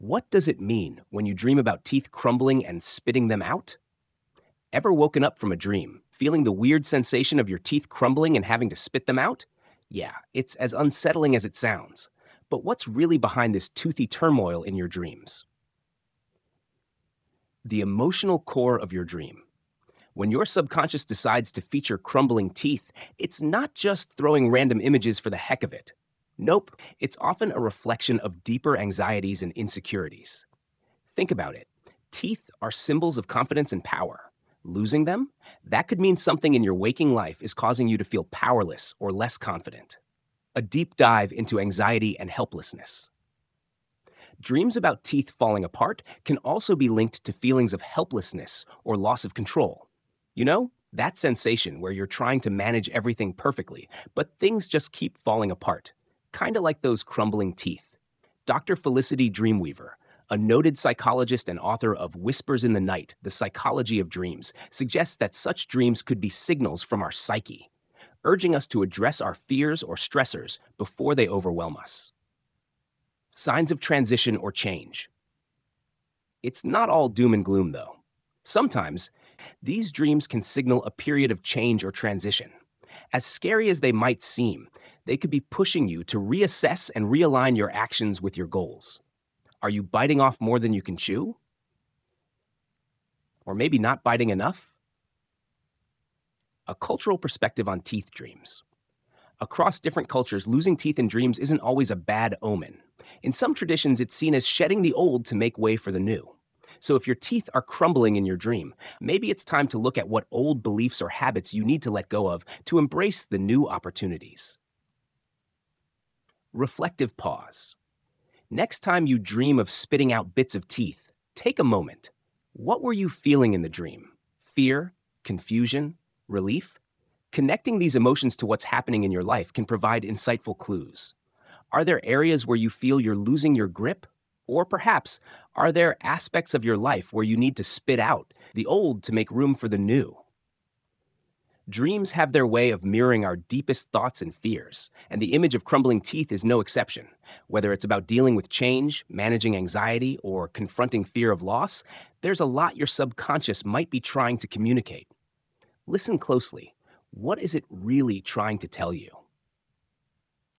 What does it mean when you dream about teeth crumbling and spitting them out? Ever woken up from a dream, feeling the weird sensation of your teeth crumbling and having to spit them out? Yeah, it's as unsettling as it sounds. But what's really behind this toothy turmoil in your dreams? The emotional core of your dream. When your subconscious decides to feature crumbling teeth, it's not just throwing random images for the heck of it. Nope, it's often a reflection of deeper anxieties and insecurities. Think about it. Teeth are symbols of confidence and power. Losing them? That could mean something in your waking life is causing you to feel powerless or less confident. A deep dive into anxiety and helplessness. Dreams about teeth falling apart can also be linked to feelings of helplessness or loss of control. You know, that sensation where you're trying to manage everything perfectly, but things just keep falling apart. Kinda like those crumbling teeth. Dr. Felicity Dreamweaver, a noted psychologist and author of Whispers in the Night, The Psychology of Dreams, suggests that such dreams could be signals from our psyche, urging us to address our fears or stressors before they overwhelm us. Signs of transition or change. It's not all doom and gloom, though. Sometimes, these dreams can signal a period of change or transition. As scary as they might seem, they could be pushing you to reassess and realign your actions with your goals. Are you biting off more than you can chew? Or maybe not biting enough? A cultural perspective on teeth dreams. Across different cultures, losing teeth in dreams isn't always a bad omen. In some traditions, it's seen as shedding the old to make way for the new. So if your teeth are crumbling in your dream, maybe it's time to look at what old beliefs or habits you need to let go of to embrace the new opportunities. Reflective pause. Next time you dream of spitting out bits of teeth, take a moment. What were you feeling in the dream? Fear? Confusion? Relief? Connecting these emotions to what's happening in your life can provide insightful clues. Are there areas where you feel you're losing your grip? Or perhaps, are there aspects of your life where you need to spit out the old to make room for the new? Dreams have their way of mirroring our deepest thoughts and fears, and the image of crumbling teeth is no exception. Whether it's about dealing with change, managing anxiety, or confronting fear of loss, there's a lot your subconscious might be trying to communicate. Listen closely. What is it really trying to tell you?